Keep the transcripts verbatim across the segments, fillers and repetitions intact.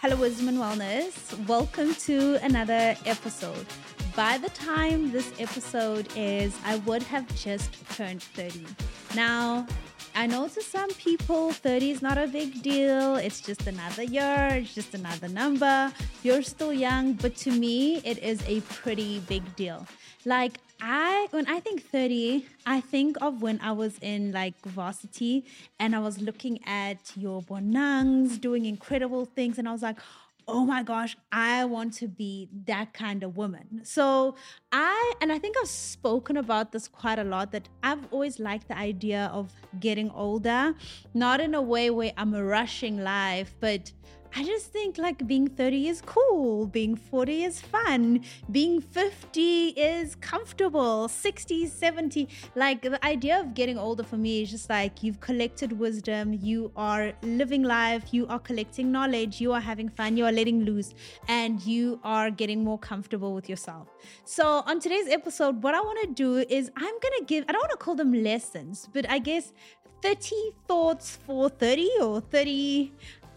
Hello, Wisdom and Wellness. Welcome to another episode. By the time this episode is, I would have just turned thirty. Now, I know to some people, thirty is not a big deal. It's just another year. It's just another number. You're still young, but to me, it is a pretty big deal. Like, I, when I think thirty, I think of when I was in like varsity and I was looking at your bonangs doing incredible things. And I was like, oh my gosh, I want to be that kind of woman. So I, and I think I've spoken about this quite a lot, that I've always liked the idea of getting older, not in a way where I'm rushing life, but I just think like being thirty is cool, being forty is fun, being fifty is comfortable, sixty, seventy. Like the idea of getting older for me is just like you've collected wisdom, you are living life, you are collecting knowledge, you are having fun, you are letting loose, and you are getting more comfortable with yourself. So on today's episode, what I want to do is I'm going to give, I don't want to call them lessons, but I guess thirty thoughts for thirty or thirty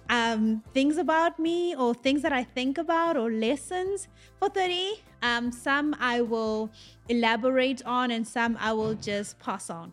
Um, things about me or things that I think about or lessons for thirty. Um, some I will elaborate on and some I will just pass on.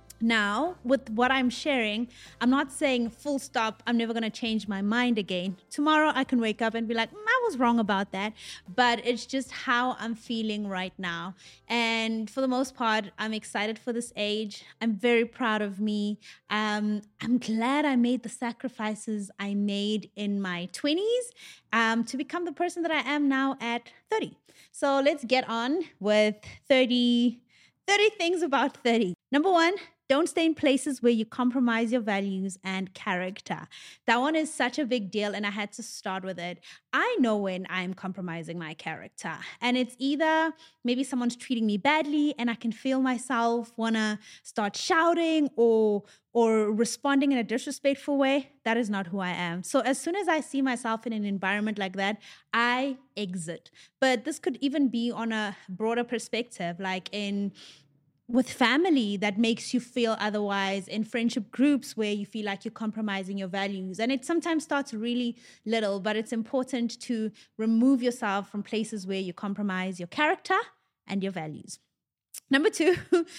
Now, with what I'm sharing, I'm not saying full stop, I'm never going to change my mind again. Tomorrow I can wake up and be like, mm, I was wrong about that. But it's just how I'm feeling right now. And for the most part, I'm excited for this age. I'm very proud of me. Um, I'm glad I made the sacrifices I made in my twenties um, to become the person that I am now at thirty. So let's get on with thirty, thirty things about thirty. Number one, don't stay in places where you compromise your values and character. That one is such a big deal, and I had to start with it. I know when I'm compromising my character, and it's either maybe someone's treating me badly and I can feel myself want to start shouting or or responding in a disrespectful way. That is not who I am. So as soon as I see myself in an environment like that, I exit. But this could even be on a broader perspective, like in with family that makes you feel otherwise, in friendship groups where you feel like you're compromising your values. And it sometimes starts really little, but it's important to remove yourself from places where you compromise your character and your values. Number two,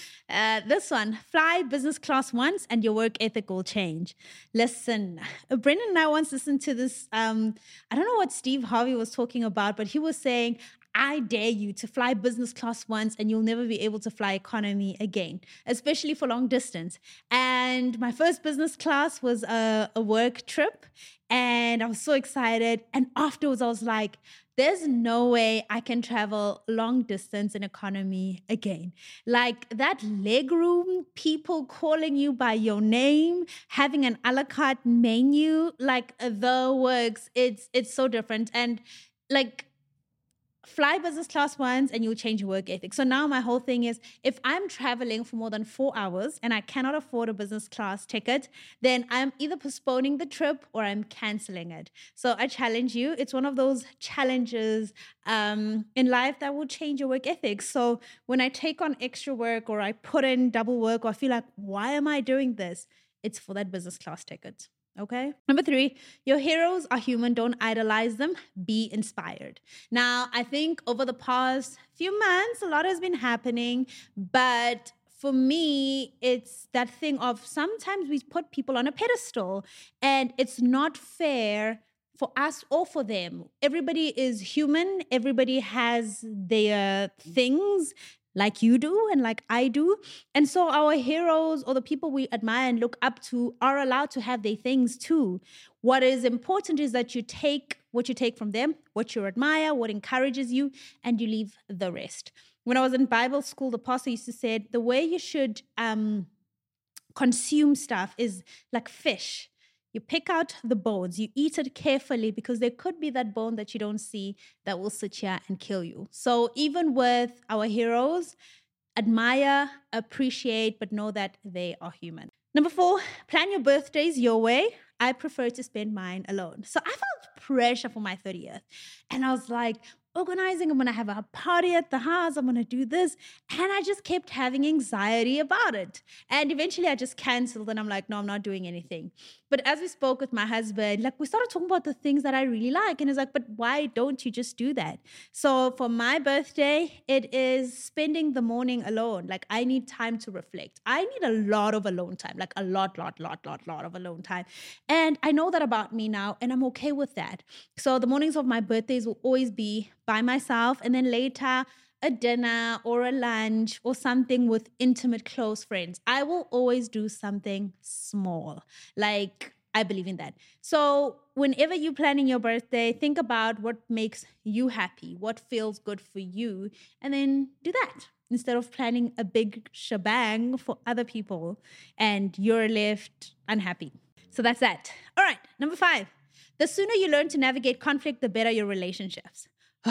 uh, this one, fly business class once and your work ethic will change. Listen, Brendan and I once listened to this, um, I don't know what Steve Harvey was talking about, but he was saying, I dare you to fly business class once and you'll never be able to fly economy again, especially for long distance. And my first business class was a, a work trip and I was so excited. And afterwards I was like, there's no way I can travel long distance in economy again. Like that leg room, people calling you by your name, having an a la carte menu, like the works, it's it's so different. And like, fly business class once and you'll change your work ethic. So now my whole thing is, if I'm traveling for more than four hours and I cannot afford a business class ticket, then I'm either postponing the trip or I'm canceling it. So I challenge you. It's one of those challenges um, in life that will change your work ethic. So when I take on extra work or I put in double work or I feel like, why am I doing this? It's for that business class ticket. Okay. Number three, your heroes are human. Don't idolize them. Be inspired. Now, I think over the past few months, a lot has been happening, but for me, it's that thing of sometimes we put people on a pedestal and it's not fair for us or for them. Everybody is human. Everybody has their things, like you do and like I do. And so our heroes or the people we admire and look up to are allowed to have their things too. What is important is that you take what you take from them, what you admire, what encourages you, and you leave the rest. When I was in Bible school, the pastor used to say, the way you should um, consume stuff is like fish. You pick out the bones, you eat it carefully because there could be that bone that you don't see that will sit here and kill you. So even with our heroes, admire, appreciate, but know that they are human. Number four, plan your birthdays your way. I prefer to spend mine alone. So I felt pressure for my thirtieth. And I was like, organizing, I'm going to have a party at the house, I'm going to do this. And I just kept having anxiety about it. And eventually I just canceled and I'm like, no, I'm not doing anything. But as we spoke with my husband, like we started talking about the things that I really like. And he's like, but why don't you just do that? So for my birthday, it is spending the morning alone. Like I need time to reflect. I need a lot of alone time, like a lot, lot, lot, lot, lot of alone time. And I know that about me now, and I'm okay with that. So the mornings of my birthdays will always be by myself. And then later, a dinner or a lunch or something with intimate close friends. I will always do something small. Like I believe in that. So whenever you're planning your birthday, think about what makes you happy, what feels good for you, and then do that instead of planning a big shebang for other people and you're left unhappy. So that's that. All right, number five. The sooner you learn to navigate conflict, the better your relationships.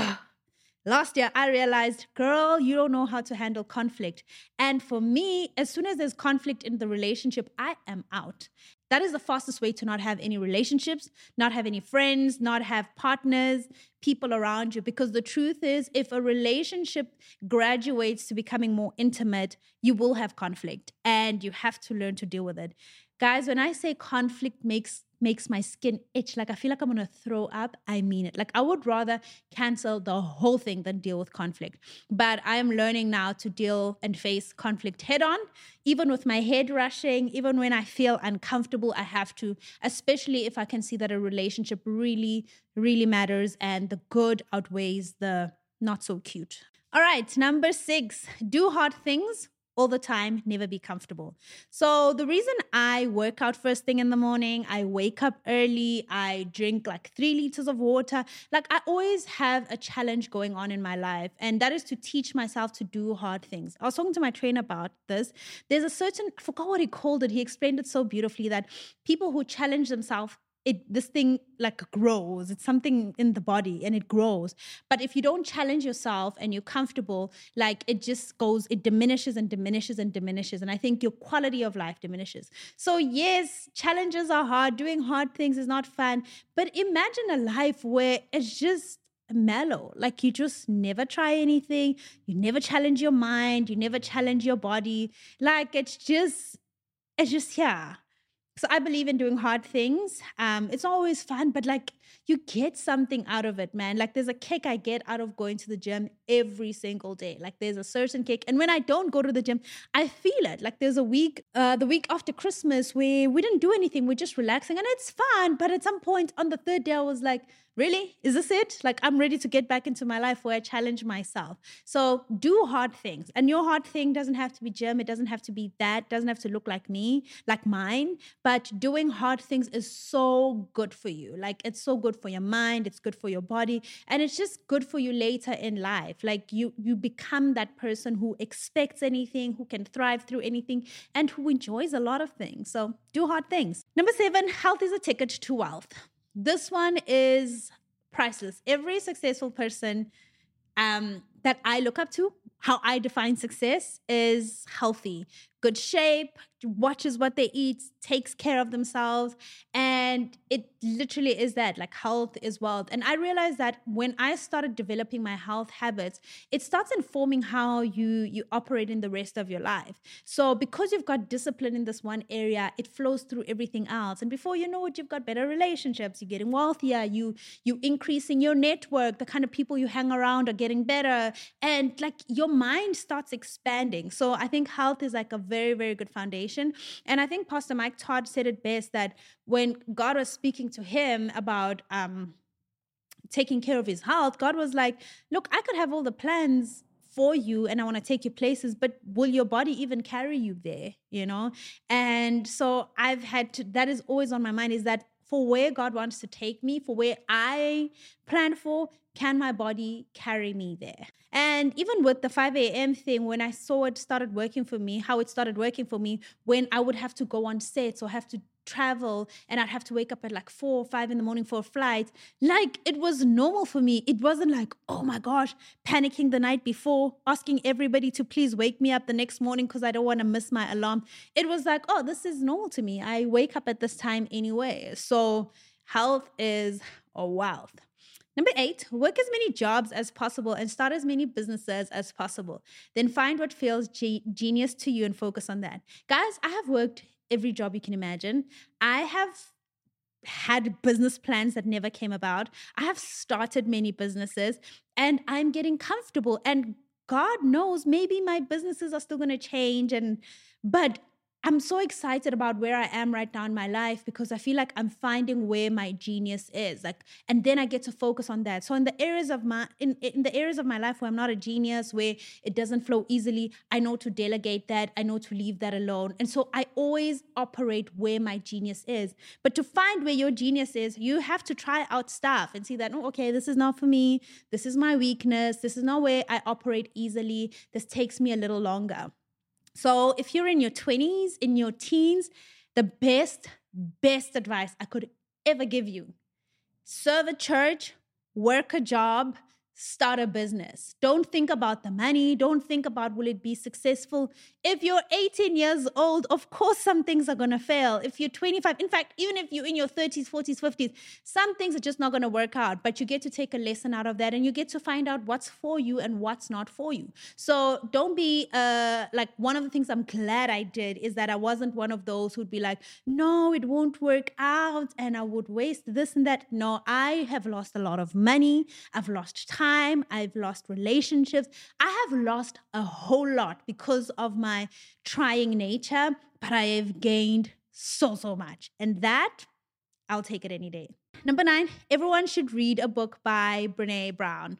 Last year, I realized, girl, you don't know how to handle conflict. And for me, as soon as there's conflict in the relationship, I am out. That is the fastest way to not have any relationships, not have any friends, not have partners, people around you. Because the truth is, if a relationship graduates to becoming more intimate, you will have conflict and you have to learn to deal with it. Guys, when I say conflict makes makes my skin itch, like I feel like I'm gonna throw up, I mean it. Like I would rather cancel the whole thing than deal with conflict. But I am learning now to deal and face conflict head on, even with my head rushing, even when I feel uncomfortable, I have to, especially if I can see that a relationship really, really matters and the good outweighs the not so cute. All right, number six, do hard things all the time, never be comfortable. So the reason I work out first thing in the morning, I wake up early, I drink like three liters of water. Like I always have a challenge going on in my life. And that is to teach myself to do hard things. I was talking to my trainer about this. There's a certain, I forgot what he called it. He explained it so beautifully that people who challenge themselves, It, this thing like grows. It's something in the body and it grows. But if you don't challenge yourself and you're comfortable, like it just goes, it diminishes and diminishes and diminishes. And I think your quality of life diminishes. So yes, challenges are hard. Doing hard things is not fun. But imagine a life where it's just mellow. Like you just never try anything. You never challenge your mind. You never challenge your body. Like it's just, it's just, yeah. So I believe in doing hard things. Um, it's not always fun, but like you get something out of it, man. Like there's a kick I get out of going to the gym every single day. Like there's a certain kick. And when I don't go to the gym, I feel it. Like there's a week, uh, the week after Christmas where we didn't do anything. We're just relaxing and it's fun. But at some point on the third day, I was like, really? Is this it? Like I'm ready to get back into my life where I challenge myself. So do hard things. And your hard thing doesn't have to be gym. It doesn't have to be that. Doesn't have to look like me, like mine. But doing hard things is so good for you. Like it's so good for your mind. It's good for your body. And it's just good for you later in life. Like you, you become that person who expects anything, who can thrive through anything, and who enjoys a lot of things. So do hard things. Number seven, health is a ticket to wealth. This one is priceless. Every successful person um, that I look up to, how I define success is healthy, good shape, watches what they eat, takes care of themselves. And it literally is that, like health is wealth. And I realized that when I started developing my health habits, it starts informing how you, you operate in the rest of your life. So because you've got discipline in this one area, it flows through everything else. And before you know it, you've got better relationships, you're getting wealthier, you, you increasing your network, the kind of people you hang around are getting better. And like your mind starts expanding. So I think health is like a very, very good foundation. And I think Pastor Mike Todd said it best that when God was speaking to him about um, taking care of his health, God was like, look, I could have all the plans for you and I want to take you places, but will your body even carry you there? You know? And so I've had to, that is always on my mind, is that for where God wants to take me, for where I plan for, can my body carry me there? And even with the five a.m. thing, when I saw it started working for me, how it started working for me, when I would have to go on sets or have to travel and I'd have to wake up at like four or five in the morning for a flight, like it was normal for me. It wasn't like, oh my gosh, panicking the night before, asking everybody to please wake me up the next morning because I don't want to miss my alarm. It was like, oh, this is normal to me. I wake up at this time anyway. So health is a wealth. Number eight, work as many jobs as possible and start as many businesses as possible. Then find what feels ge- genius to you and focus on that. Guys, I have worked every job you can imagine. I have had business plans that never came about. I have started many businesses and I'm getting comfortable, and God knows maybe my businesses are still going to change, and but I'm so excited about where I am right now in my life because I feel like I'm finding where my genius is. Like, and then I get to focus on that. So in the areas of my in, in the areas of my life where I'm not a genius, where it doesn't flow easily, I know to delegate that. I know to leave that alone. And so I always operate where my genius is. But to find where your genius is, you have to try out stuff and see that, oh, okay, this is not for me. This is my weakness. This is not where I operate easily. This takes me a little longer. So if you're in your twenties, in your teens, the best, best advice I could ever give you: serve a church, work a job, start a business. Don't think about the money. Don't think about will it be successful. If you're eighteen years old, of course, some things are going to fail. If you're twenty-five, in fact, even if you're in your thirties, forties, fifties, some things are just not going to work out, but you get to take a lesson out of that and you get to find out what's for you and what's not for you. So don't be uh, like, one of the things I'm glad I did is that I wasn't one of those who'd be like, no, it won't work out and I would waste this and that. No, I have lost a lot of money. I've lost time. Time, I've lost relationships. I have lost a whole lot because of my trying nature, but I have gained so, so much. And that, I'll take it any day. Number nine, everyone should read a book by Brené Brown.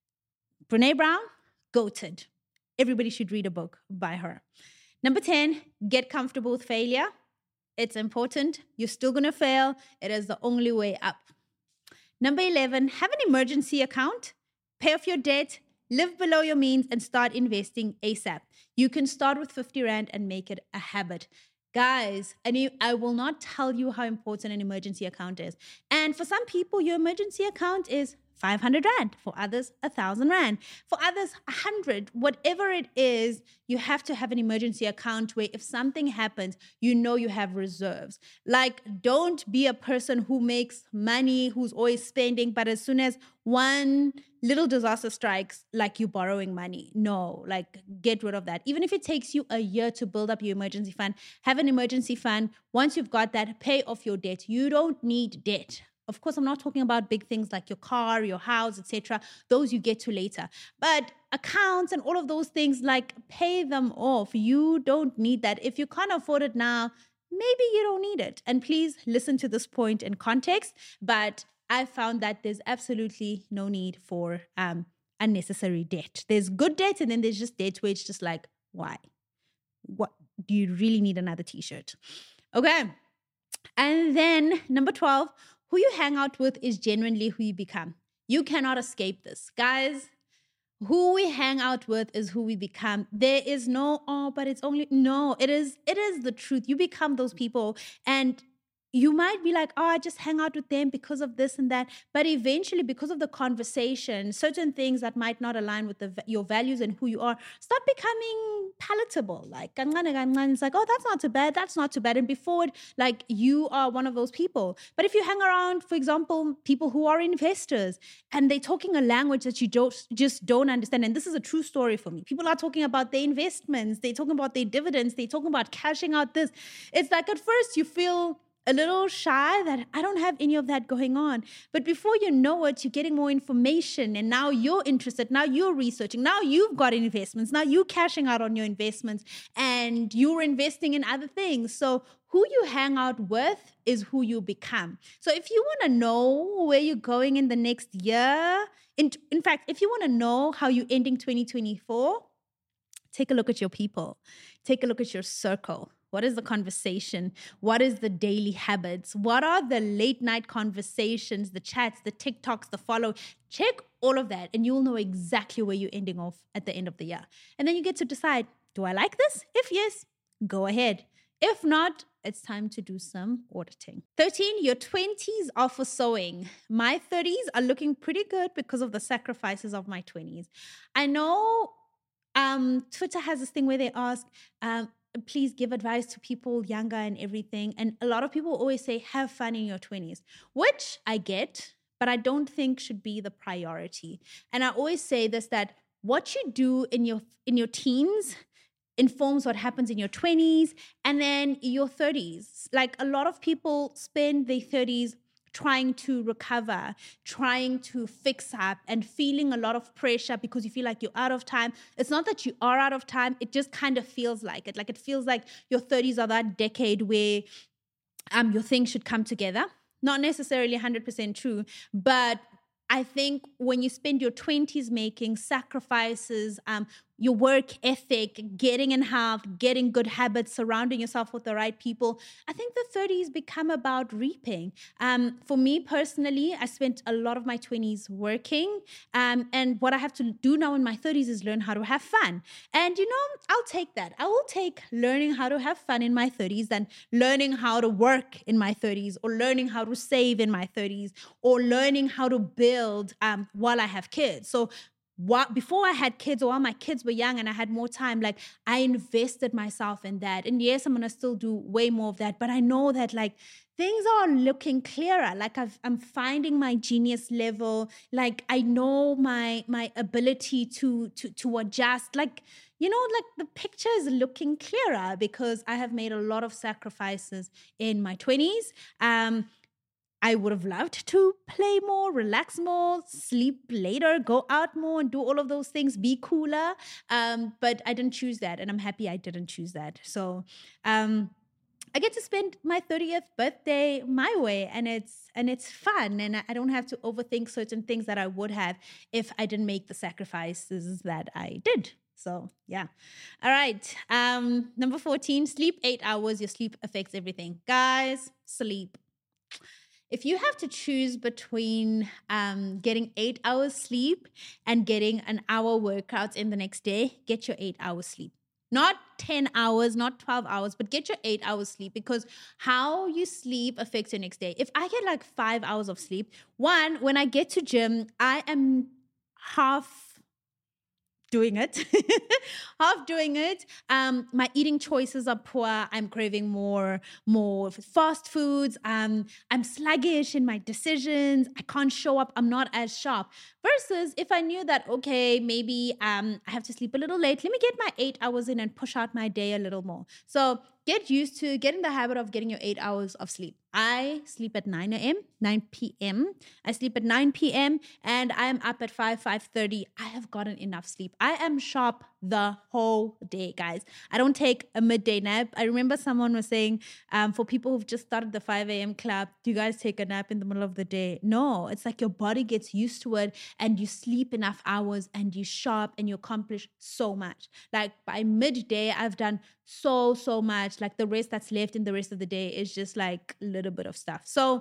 Brené Brown, goated. Everybody should read a book by her. Number ten, get comfortable with failure. It's important. You're still going to fail. It is the only way up. Number eleven, have an emergency account. Pay off your debt, live below your means, and start investing ASAP. You can start with fifty Rand and make it a habit. Guys, and I will not tell you how important an emergency account is. And for some people, your emergency account is five hundred Rand. For others, one thousand Rand. For others, one hundred. Whatever it is, you have to have an emergency account where if something happens, you know you have reserves. Like, don't be a person who makes money, who's always spending, but as soon as one little disaster strikes, like you're borrowing money. No, like, get rid of that. Even if it takes you a year to build up your emergency fund, have an emergency fund. Once you've got that, pay off your debt. You don't need debt. Of course, I'm not talking about big things like your car, your house, et cetera. Those you get to later. But accounts and all of those things, like, pay them off. You don't need that. If you can't afford it now, maybe you don't need it. And please listen to this point in context. But I found that there's absolutely no need for um, unnecessary debt. There's good debt, and then there's just debt where it's just like, why? What do you really need another t-shirt? Okay. And then number twelve, who you hang out with is genuinely who you become. You cannot escape this. Guys, who we hang out with is who we become. There is no, oh, but it's only, no, it is, it is the truth. You become those people, and you might be like, oh, I just hang out with them because of this and that. But eventually, because of the conversation, certain things that might not align with the, your values and who you are start becoming palatable. Like, it's like, oh, that's not too bad. That's not too bad. And before it, like, you are one of those people. But if you hang around, for example, people who are investors and they're talking a language that you don't just don't understand. And this is a true story for me. People are talking about their investments. They're talking about their dividends. They're talking about cashing out this. It's like at first you feel a little shy that I don't have any of that going on. But before you know it, you're getting more information, and now you're interested. Now you're researching. Now you've got investments. Now you're cashing out on your investments and you're investing in other things. So who you hang out with is who you become. So if you want to know where you're going in the next year, in, in fact, if you want to know how you're ending twenty twenty-four, take a look at your people. Take a look at your circle. What is the conversation? What is the daily habits? What are the late night conversations, the chats, the TikToks, the follow? Check all of that and you'll know exactly where you're ending off at the end of the year. And then you get to decide, do I like this? If yes, go ahead. If not, it's time to do some auditing. thirteen, your twenties are for sowing. My thirties are looking pretty good because of the sacrifices of my twenties. I know um, Twitter has this thing where they ask, um, please give advice to people younger and everything. And a lot of people always say, have fun in your twenties, which I get, but I don't think should be the priority. And I always say this, that what you do in your in your teens informs what happens in your twenties and then your thirties. Like a lot of people spend their thirties trying to recover, trying to fix up, and feeling a lot of pressure because you feel like you're out of time. It's not that you are out of time. It just kind of feels like it. Like it feels like your thirties are that decade where um, your things should come together. Not necessarily one hundred percent true, but I think when you spend your twenties making sacrifices, um, your work ethic, getting in health, getting good habits, surrounding yourself with the right people, I think the thirties become about reaping. Um, for me personally, I spent a lot of my twenties working. Um, and what I have to do now in my thirties is learn how to have fun. And, you know, I'll take that. I will take learning how to have fun in my thirties than learning how to work in my thirties, or learning how to save in my thirties, or learning how to build um, while I have kids. So what, before I had kids, or while my kids were young and I had more time, like I invested myself in that. And yes, I'm going to still do way more of that, but I know that like things are looking clearer. Like I've, I'm finding my genius level. Like I know my, my ability to, to, to adjust. Like, you know, like the picture is looking clearer because I have made a lot of sacrifices in my twenties. Um, I would have loved to play more, relax more, sleep later, go out more and do all of those things, be cooler. Um, but I didn't choose that. And I'm happy I didn't choose that. So um, I get to spend my thirtieth birthday my way, and it's and it's fun. And I don't have to overthink certain things that I would have if I didn't make the sacrifices that I did. So, yeah. All right. Um, number fourteen, sleep eight hours. Your sleep affects everything. Guys, sleep. If you have to choose between um, getting eight hours sleep and getting an hour workout in the next day, get your eight hours sleep. Not ten hours, not twelve hours, but get your eight hours sleep, because how you sleep affects your next day. If I get like five hours of sleep, one, when I get to gym, I am half doing it, half doing it. Um, my eating choices are poor. I'm craving more, more fast foods. Um, I'm sluggish in my decisions. I can't show up. I'm not as sharp. Versus if I knew that, okay, maybe um, I have to sleep a little late. Let me get my eight hours in and push out my day a little more. So get used to, get in the habit of getting your eight hours of sleep. I sleep at nine a.m., nine p.m. I sleep at nine p.m. and I am up at five, five thirty. I have gotten enough sleep. I am sharp the whole day, guys. I don't take a midday nap. I remember someone was saying, um, for people who've just started the five a.m. club, do you guys take a nap in the middle of the day? No, it's like your body gets used to it and you sleep enough hours and you sharp and you accomplish so much. Like by midday, I've done so, so much. Like the rest that's left in the rest of the day is just like a little bit of stuff. So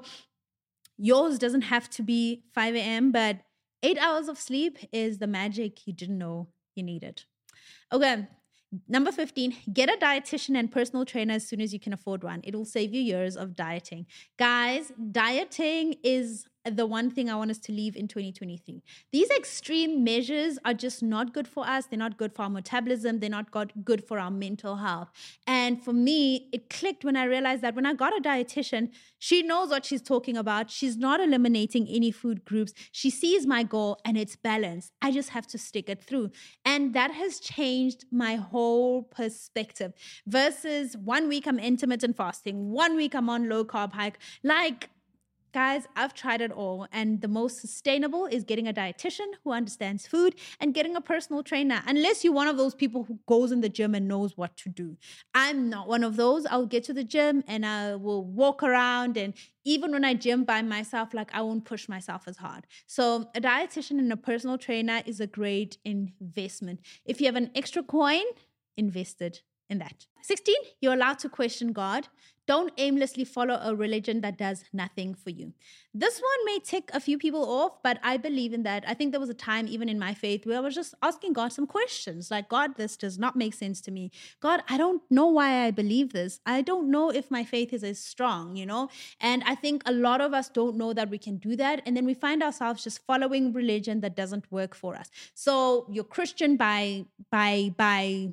yours doesn't have to be five a.m., but eight hours of sleep is the magic you didn't know you needed. Okay, number fifteen, get a dietitian and personal trainer as soon as you can afford one. It will save you years of dieting. Guys, dieting is the one thing I want us to leave in twenty twenty-three. These extreme measures are just not good for us. They're not good for our metabolism. They're not good for our mental health. And for me, it clicked when I realized that when I got a dietitian, she knows what she's talking about. She's not eliminating any food groups. She sees my goal and it's balanced. I just have to stick it through. And that has changed my whole perspective. Versus one week I'm intermittent fasting, one week I'm on low carb hike. Like, guys, I've tried it all, and the most sustainable is getting a dietitian who understands food and getting a personal trainer, unless you're one of those people who goes in the gym and knows what to do. I'm not one of those. I'll get to the gym and I will walk around, and even when I gym by myself, like I won't push myself as hard. So a dietitian and a personal trainer is a great investment. If you have an extra coin, invest it in that. sixteen, you're allowed to question God. Don't aimlessly follow a religion that does nothing for you. This one may tick a few people off, but I believe in that. I think there was a time even in my faith where I was just asking God some questions like, God, this does not make sense to me. God, I don't know why I believe this. I don't know if my faith is as strong, you know? And I think a lot of us don't know that we can do that. And then we find ourselves just following religion that doesn't work for us. So you're Christian by, by, by,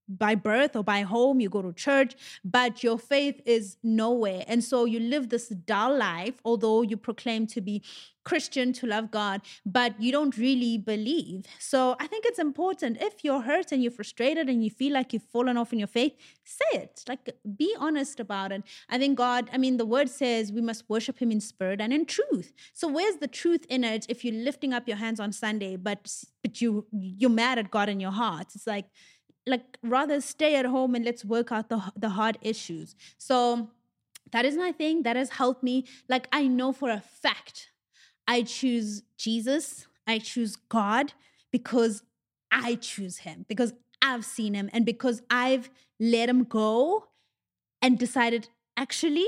by birth or by home, you go to church, but your faith is nowhere. And so you live this dull life, although you proclaim to be Christian, to love God, but you don't really believe. So I think it's important, if you're hurt and you're frustrated and you feel like you've fallen off in your faith, say it. Like, be honest about it. I think God, I mean, the word says we must worship him in spirit and in truth. So where's the truth in it if you're lifting up your hands on Sunday, but but you you're mad at God in your heart? It's like, like rather stay at home and let's work out the the hard issues. So that is my thing. That has helped me. Like, I know for a fact I choose Jesus. I choose God because I choose him, because I've seen him, and because I've let him go and decided, actually,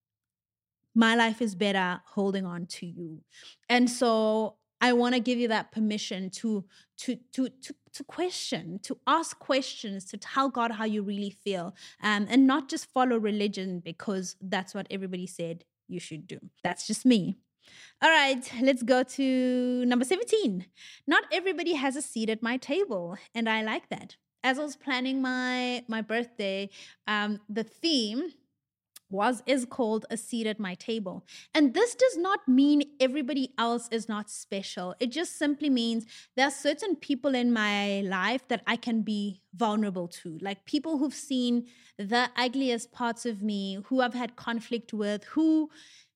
my life is better holding on to you. And so I want to give you that permission to, to, to, to, to question, to ask questions, to tell God how you really feel, um, and not just follow religion because that's what everybody said you should do. That's just me. All right, let's go to number seventeen. Not everybody has a seat at my table, and I like that. As I was planning my, my birthday, um, the theme was is called A Seat at My Table. And this does not mean everybody else is not special. It just simply means there are certain people in my life that I can be vulnerable to, like people who've seen the ugliest parts of me, who I've had conflict with, who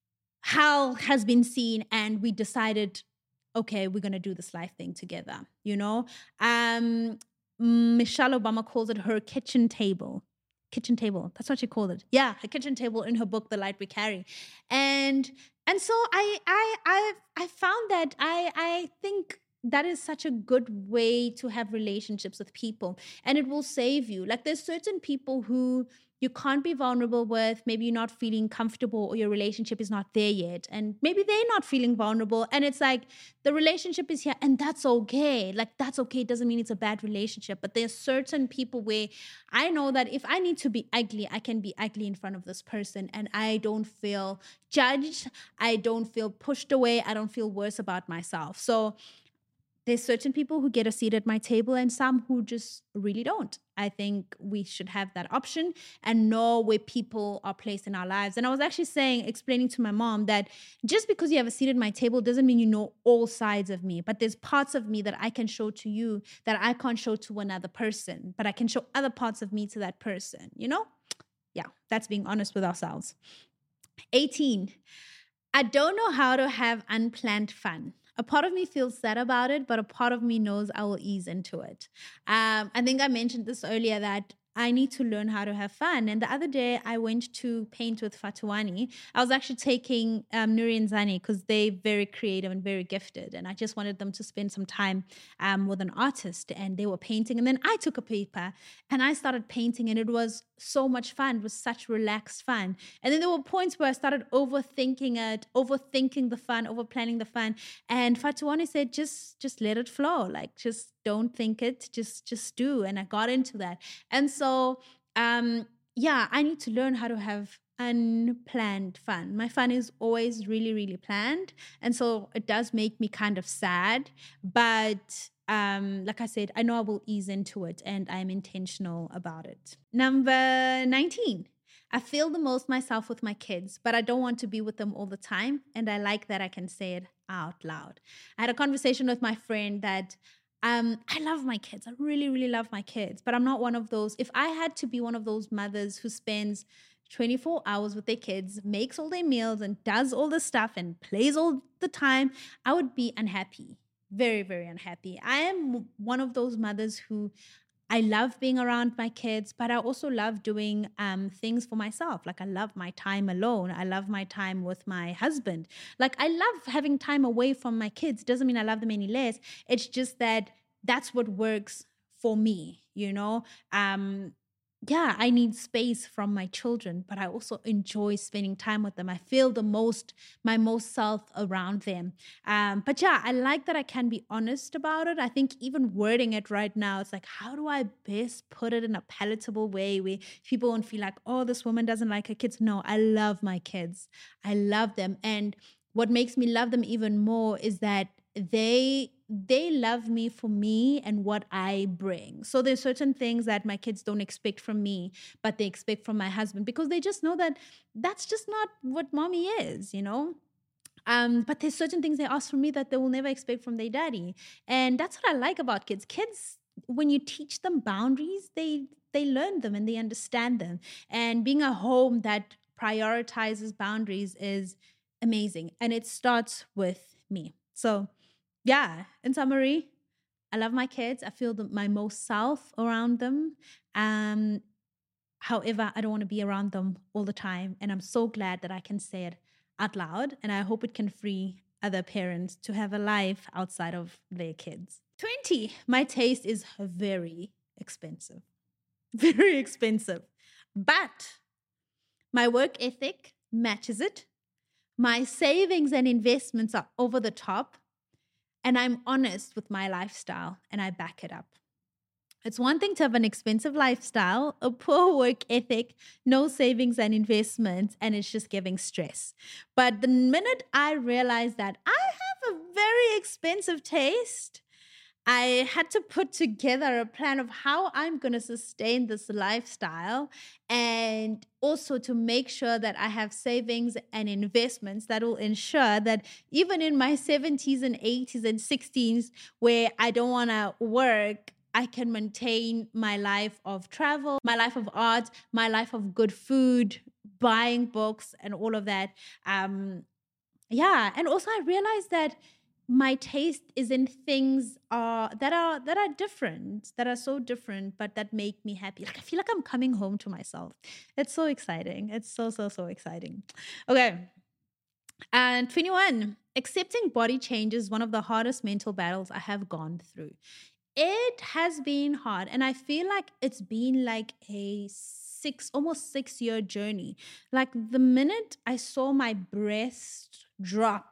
hell has been seen, and we decided, okay, we're going to do this life thing together, you know? Um, Michelle Obama calls it her kitchen table. Kitchen table. That's what she called it. Yeah, her kitchen table in her book, The Light We Carry. And and so I I I I found that I I think that is such a good way to have relationships with people, and it will save you. Like, there's certain people who you can't be vulnerable with. Maybe you're not feeling comfortable, or your relationship is not there yet. And maybe they're not feeling vulnerable. And it's like, the relationship is here, and that's okay. Like, that's okay. It doesn't mean it's a bad relationship. But there's certain people where I know that if I need to be ugly, I can be ugly in front of this person, and I don't feel judged. I don't feel pushed away. I don't feel worse about myself. So there's certain people who get a seat at my table, and some who just really don't. I think we should have that option and know where people are placed in our lives. And I was actually saying, explaining to my mom that just because you have a seat at my table doesn't mean you know all sides of me, but there's parts of me that I can show to you that I can't show to another person, but I can show other parts of me to that person, you know? Yeah, that's being honest with ourselves. eighteen, I don't know how to have unplanned fun. A part of me feels sad about it, but a part of me knows I will ease into it. Um, I think I mentioned this earlier, that I need to learn how to have fun. And the other day I went to paint with Fatuani. I was actually taking um, Nuri and Zani because they're very creative and very gifted. And I just wanted them to spend some time um, with an artist, and they were painting. And then I took a paper and I started painting, and it was so much fun. It was such relaxed fun. And then there were points where I started overthinking it, overthinking the fun, over planning the fun. And Fatuani said, just, just let it flow. Like, just don't think it, just, just do. And I got into that. And so, um, yeah, I need to learn how to have unplanned fun. My fun is always really, really planned. And so it does make me kind of sad. But um, like I said, I know I will ease into it, and I'm intentional about it. Number nineteen. I feel the most myself with my kids, but I don't want to be with them all the time. And I like that I can say it out loud. I had a conversation with my friend that Um, I love my kids. I really, really love my kids, but I'm not one of those. If I had to be one of those mothers who spends twenty-four hours with their kids, makes all their meals and does all the stuff and plays all the time, I would be unhappy. Very, very unhappy. I am one of those mothers who I love being around my kids, but I also love doing um, things for myself. Like, I love my time alone. I love my time with my husband. Like, I love having time away from my kids. Doesn't mean I love them any less. It's just that that's what works for me, you know? Um, yeah, I need space from my children, but I also enjoy spending time with them. I feel the most, my most self around them. Um, but yeah, I like that I can be honest about it. I think even wording it right now, it's like, how do I best put it in a palatable way where people won't feel like, oh, this woman doesn't like her kids? No, I love my kids. I love them. And what makes me love them even more is that they they love me for me and what I bring. So there's certain things that my kids don't expect from me, but they expect from my husband, because they just know that that's just not what mommy is, you know? Um, but there's certain things they ask from me that they will never expect from their daddy. And that's what I like about kids. Kids, when you teach them boundaries, they they learn them and they understand them. And being a home that prioritizes boundaries is amazing. And it starts with me. So yeah, in summary, I love my kids. I feel the, my most self around them. Um, however, I don't want to be around them all the time. And I'm so glad that I can say it out loud. And I hope it can free other parents to have a life outside of their kids. twenty, my taste is very expensive. Very expensive. But my work ethic matches it. My savings and investments are over the top. And I'm honest with my lifestyle and I back it up. It's one thing to have an expensive lifestyle, a poor work ethic, no savings and investments, and it's just giving stress. But the minute I realized that I have a very expensive taste, I had to put together a plan of how I'm going to sustain this lifestyle, and also to make sure that I have savings and investments that will ensure that even in my seventies and eighties and sixties, where I don't want to work, I can maintain my life of travel, my life of art, my life of good food, buying books and all of that. Um, yeah. And also I realized that my taste is in things uh, that are that are different, that are so different, but that make me happy. Like I feel like I'm coming home to myself. It's so exciting. It's so, so, so exciting. Okay. And twenty-one, accepting body change is one of the hardest mental battles I have gone through. It has been hard. And I feel like it's been like a six, almost six year journey. Like the minute I saw my breast drop,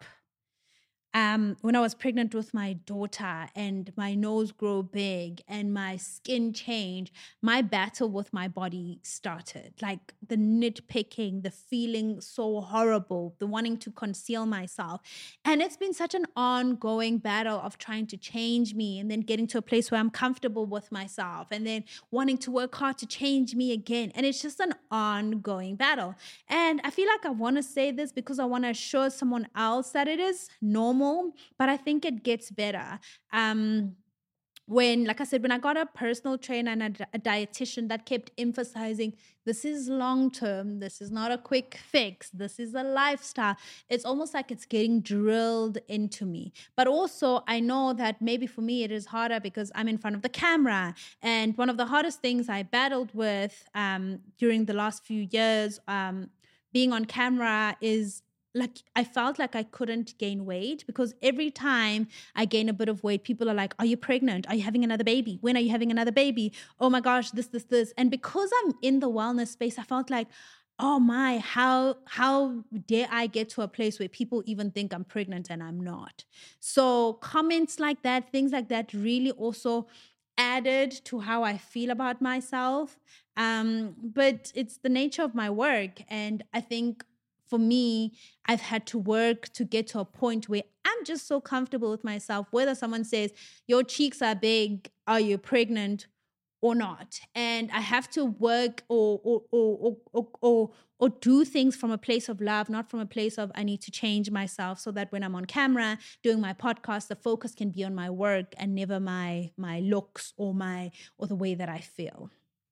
Um, when I was pregnant with my daughter and my nose grow big and my skin change, my battle with my body started. Like the nitpicking, the feeling so horrible, the wanting to conceal myself. And it's been such an ongoing battle of trying to change me and then getting to a place where I'm comfortable with myself and then wanting to work hard to change me again. And it's just an ongoing battle. And I feel like I want to say this because I want to assure someone else that it is normal. But I think it gets better. Um, when, like I said, when I got a personal trainer and a, a dietitian that kept emphasizing, this is long-term, this is not a quick fix, this is a lifestyle. It's almost like it's getting drilled into me. But also I know that maybe for me it is harder because I'm in front of the camera. And one of the hardest things I battled with um, during the last few years um, being on camera is like I felt like I couldn't gain weight because every time I gain a bit of weight, people are like, are you pregnant? Are you having another baby? When are you having another baby? Oh my gosh, this, this, this. And because I'm in the wellness space, I felt like, oh my, how, how dare I get to a place where people even think I'm pregnant and I'm not? So comments like that, things like that really also added to how I feel about myself. Um, but it's the nature of my work. And I think for me, I've had to work to get to a point where I'm just so comfortable with myself, whether someone says, your cheeks are big, are you pregnant or not? And I have to work or or or or or, or do things from a place of love, not from a place of I need to change myself so that when I'm on camera doing my podcast, the focus can be on my work and never my my looks or my or the way that I feel.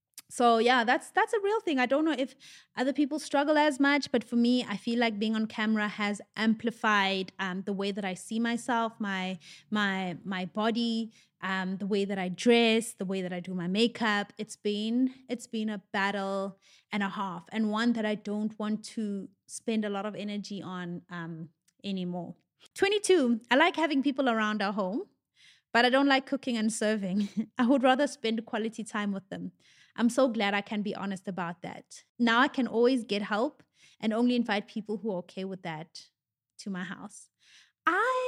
So yeah, that's that's a real thing. I don't know if other people struggle as much, but for me, I feel like being on camera has amplified um, the way that I see myself, my my my body, um, the way that I dress, the way that I do my makeup. It's been it's been a battle and a half, and one that I don't want to spend a lot of energy on um, anymore. twenty-two, I like having people around our home, but I don't like cooking and serving. I would rather spend quality time with them. I'm so glad I can be honest about that. Now I can always get help and only invite people who are okay with that to my house. I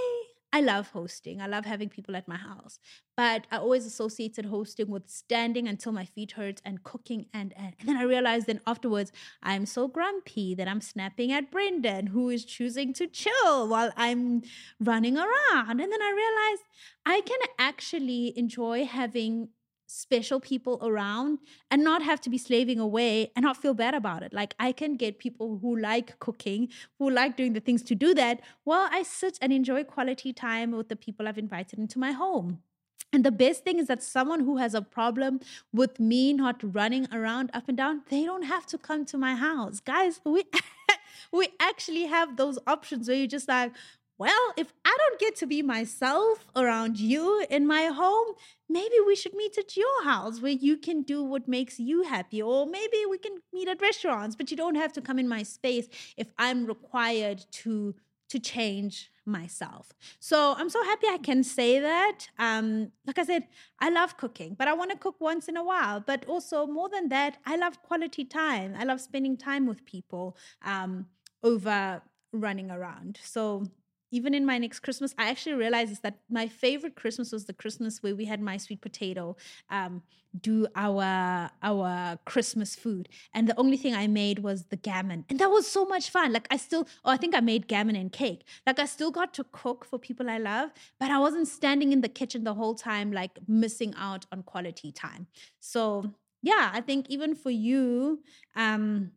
I love hosting. I love having people at my house. But I always associated hosting with standing until my feet hurt and cooking. And, and, and then I realized then afterwards, I'm so grumpy that I'm snapping at Brendan, who is choosing to chill while I'm running around. And then I realized I can actually enjoy having special people around and not have to be slaving away and not feel bad about it. Like I can get people who like cooking, who like doing the things to do that, while I sit and enjoy quality time with the people I've invited into my home. And the best thing is that someone who has a problem with me not running around up and down, they don't have to come to my house. Guys, we we actually have those options where you're just like, well, if I don't get to be myself around you in my home, maybe we should meet at your house where you can do what makes you happy. Or maybe we can meet at restaurants, but you don't have to come in my space if I'm required to, to change myself. So I'm so happy I can say that. Um, like I said, I love cooking, but I want to cook once in a while. But also more than that, I love quality time. I love spending time with people um, over running around. So even in my next Christmas, I actually realized is that my favorite Christmas was the Christmas where we had My Sweet Potato um, do our our Christmas food. And the only thing I made was the gammon. And that was so much fun. Like I still, oh, I think I made gammon and cake. Like I still got to cook for people I love, but I wasn't standing in the kitchen the whole time, like missing out on quality time. So yeah, I think even for you, um,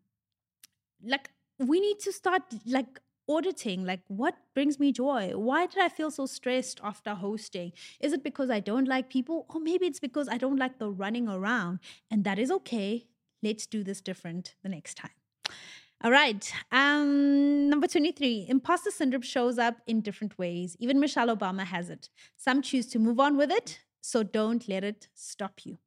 like we need to start like auditing, like what brings me joy? Why did I feel so stressed after hosting? Is it because I don't like people? Or maybe it's because I don't like the running around. And that is okay. Let's do this different the next time. All right. Um, number twenty-three, imposter syndrome shows up in different ways. Even Michelle Obama has it. Some choose to move on with it, so don't let it stop you.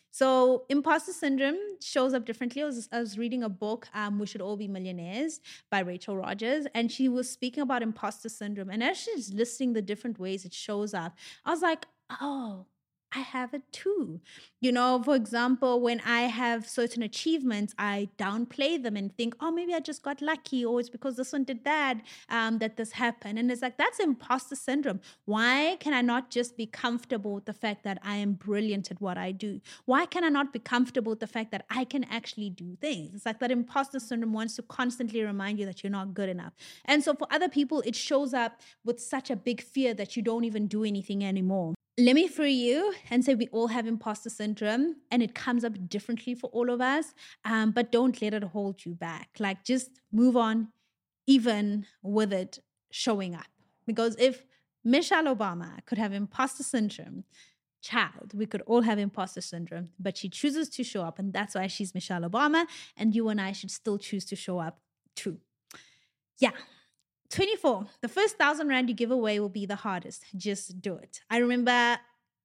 So imposter syndrome shows up differently. I was, I was reading a book, um, We Should All Be Millionaires by Rachel Rogers, and she was speaking about imposter syndrome. And as she's listing the different ways it shows up, I was like, oh, I have it too. You know, for example, when I have certain achievements, I downplay them and think, oh, maybe I just got lucky, or it's because this one did that, um, that this happened. And it's like, that's imposter syndrome. Why can I not just be comfortable with the fact that I am brilliant at what I do? Why can I not be comfortable with the fact that I can actually do things? It's like that imposter syndrome wants to constantly remind you that you're not good enough. And so for other people, it shows up with such a big fear that you don't even do anything anymore. Let me free you and say we all have imposter syndrome, and it comes up differently for all of us, um, but don't let it hold you back. Like just move on, even with it showing up. Because if Michelle Obama could have imposter syndrome, child, we could all have imposter syndrome, but she chooses to show up, and that's why she's Michelle Obama, and you and I should still choose to show up too. Yeah. twenty-four, the first thousand rand you give away will be the hardest. Just do it. I remember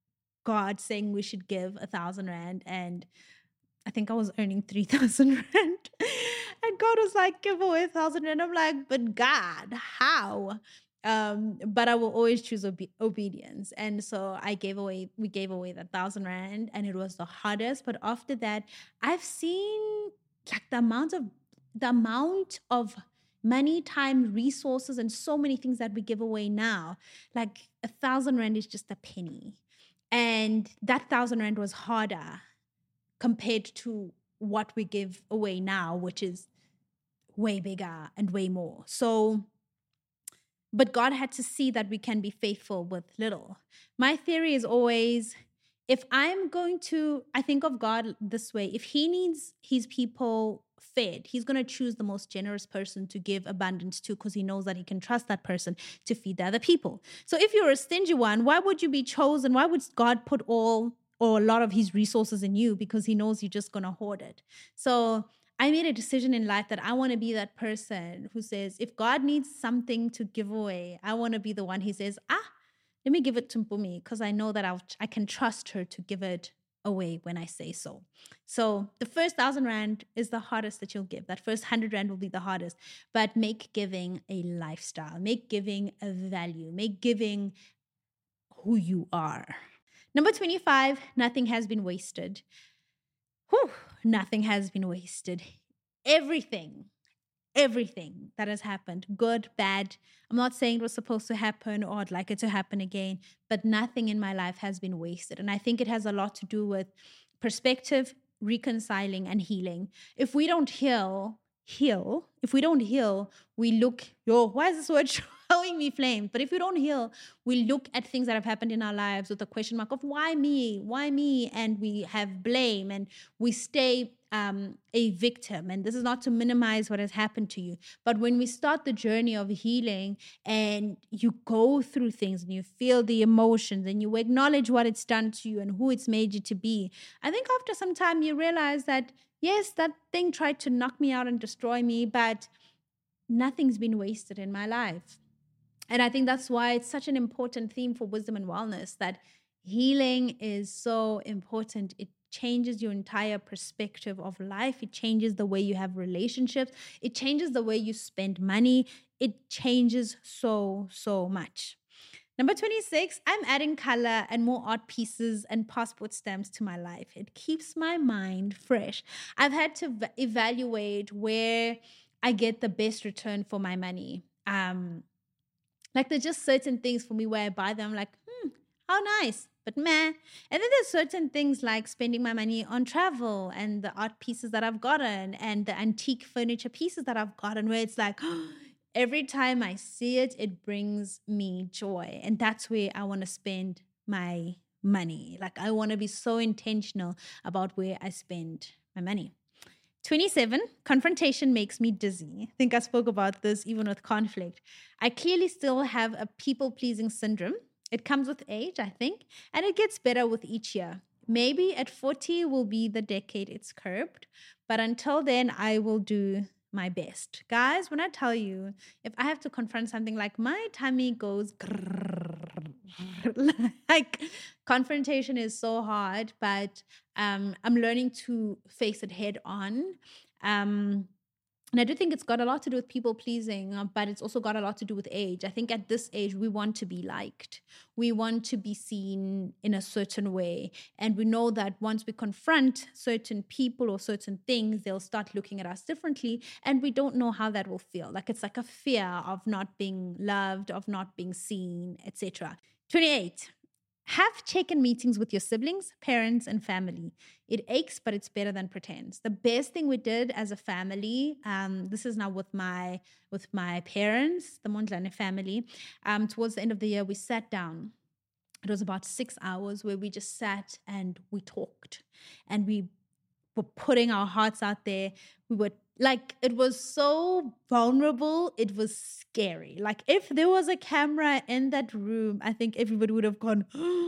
God saying we should give a thousand rand, and I think I was earning three thousand rand. And God was like, give away a thousand rand. I'm like, but God, how? Um, but I will always choose obe- obedience. And so I gave away, we gave away that thousand rand, and it was the hardest. But after that, I've seen like the amount of, the amount of money, time, resources, and so many things that we give away now. Like a thousand rand is just a penny. And that thousand rand was harder compared to what we give away now, which is way bigger and way more. So, but God had to see that we can be faithful with little. My theory is always, if I'm going to, I think of God this way, if he needs his people fed, he's going to choose the most generous person to give abundance to, because he knows that he can trust that person to feed the other people. So if you're a stingy one, why would you be chosen? Why would God put all or a lot of his resources in you? Because he knows you're just going to hoard it. So I made a decision in life that I want to be that person who says, if God needs something to give away, I want to be the one he says, ah, let me give it to Mpumi, because I know that I'll, I can trust her to give it away when I say so. So the first thousand rand is the hardest that you'll give. That first hundred rand will be the hardest, but make giving a lifestyle, make giving a value, make giving who you are. Number twenty-five, nothing has been wasted. Whew, nothing has been wasted. Everything, everything that has happened, good, bad. I'm not saying it was supposed to happen or I'd like it to happen again, but nothing in my life has been wasted. And I think it has a lot to do with perspective, reconciling, and healing. If we don't heal, heal, if we don't heal, we look, yo, why is this word showing me flames? But if we don't heal, we look at things that have happened in our lives with a question mark of why me, why me? And we have blame and we stay um, a victim. And this is not to minimize what has happened to you. But when we start the journey of healing and you go through things and you feel the emotions and you acknowledge what it's done to you and who it's made you to be, I think after some time you realize that, yes, that thing tried to knock me out and destroy me, but nothing's been wasted in my life. And I think that's why it's such an important theme for wisdom and wellness, that healing is so important. It changes your entire perspective of life. It changes the way you have relationships. It changes the way you spend money. It changes so, so much. Number twenty-six, I'm adding color and more art pieces and passport stamps to my life. It keeps my mind fresh. I've had to v- evaluate where I get the best return for my money. Um, like there's just certain things for me where I buy them, I'm like, hmm, how nice, but meh. And then there's certain things like spending my money on travel and the art pieces that I've gotten and the antique furniture pieces that I've gotten where it's like, every time I see it, it brings me joy. And that's where I want to spend my money. Like I want to be so intentional about where I spend my money. twenty-seven, confrontation makes me dizzy. I think I spoke about this even with conflict. I clearly still have a people-pleasing syndrome. It comes with age, I think, and it gets better with each year. Maybe at forty will be the decade it's curbed, but until then, I will do my best. Guys, when I tell you, if I have to confront something, like my tummy goes grrr, like confrontation is so hard, but um, I'm learning to face it head on. Um, and I do think it's got a lot to do with people pleasing, uh, but it's also got a lot to do with age. I think at this age, we want to be liked. We want to be seen in a certain way. And we know that once we confront certain people or certain things, they'll start looking at us differently. And we don't know how that will feel. Like it's like a fear of not being loved, of not being seen, et cetera. twenty-eight. Have check-in meetings with your siblings, parents, and family. It aches, but it's better than pretends. The best thing we did as a family, um, this is now with my with my parents, the Mondlane family, um, towards the end of the year, we sat down. It was about six hours where we just sat and we talked. And we were putting our hearts out there. We were like, it was so vulnerable. It was scary. Like if there was a camera in that room, I think everybody would have gone,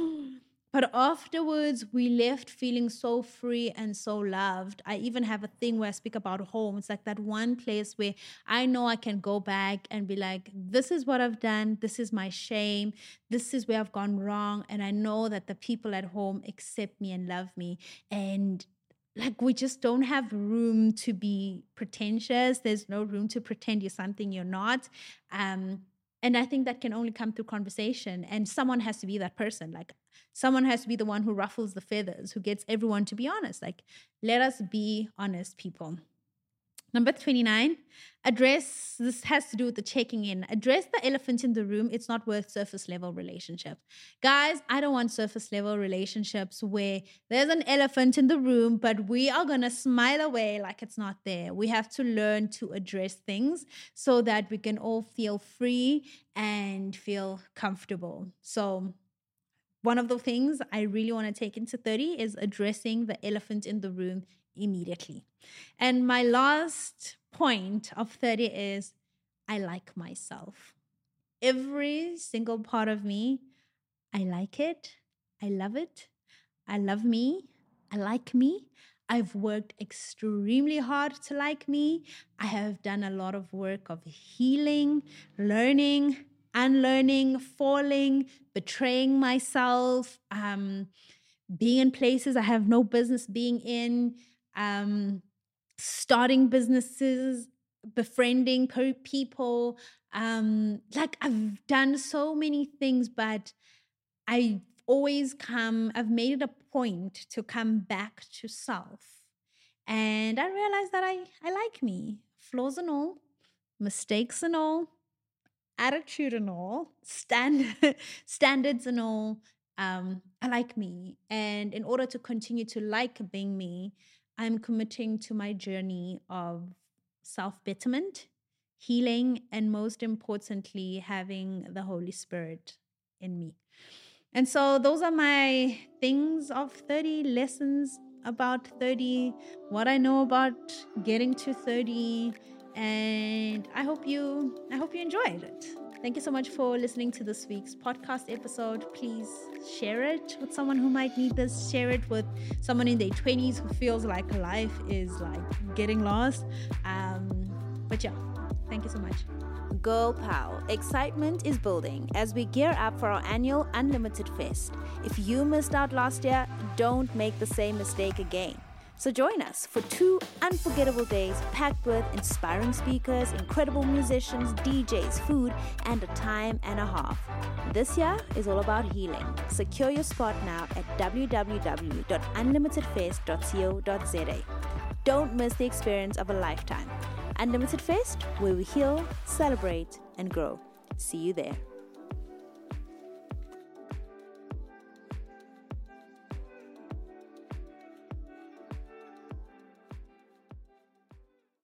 but afterwards we left feeling so free and so loved. I even have a thing where I speak about home. It's like that one place where I know I can go back and be like, this is what I've done. This is my shame. This is where I've gone wrong. And I know that the people at home accept me and love me. And like we just don't have room to be pretentious. There's no room to pretend you're something you're not. Um, and I think that can only come through conversation. And someone has to be that person. Like someone has to be the one who ruffles the feathers, who gets everyone to be honest. Like let us be honest people. Number twenty-nine, address, this has to do with the checking in. Address the elephant in the room. It's not worth surface level relationships. Guys, I don't want surface level relationships where there's an elephant in the room, but we are going to smile away like it's not there. We have to learn to address things so that we can all feel free and feel comfortable. So one of the things I really want to take into thirty is addressing the elephant in the room immediately. And my last point of thirty is I like myself. Every single part of me, I like it. I love it. I love me. I like me. I've worked extremely hard to like me. I have done a lot of work of healing, learning, unlearning, falling, betraying myself, um, being in places I have no business being in, um, starting businesses, befriending people. Um, like I've done so many things, but I've always come, I've made it a point to come back to self. And I realized that I, I like me, flaws and all. mistakes and all, attitude and all, stand standards and all. Um, I like me, and in order to continue to like being me, I'm committing to my journey of self betterment, healing, and most importantly, having the Holy Spirit in me. And so those are my things of thirty, lessons about thirty, what I know about getting to thirty, and I hope you I hope you enjoyed it. Thank you so much for listening to this week's podcast episode. Please share it with someone who might need this. Share it with someone in their twenties who feels like life is like getting lost. Um, but yeah, thank you so much. Girl Pow, excitement is building as we gear up for our annual Unlimited Fest. If you missed out last year, don't make the same mistake again. So join us for two unforgettable days packed with inspiring speakers, incredible musicians, D Js, food, and a time and a half. This year is all about healing. Secure your spot now at w w w dot unlimited fest dot co dot z a. Don't miss the experience of a lifetime. Unlimited Fest, where we heal, celebrate, and grow. See you there.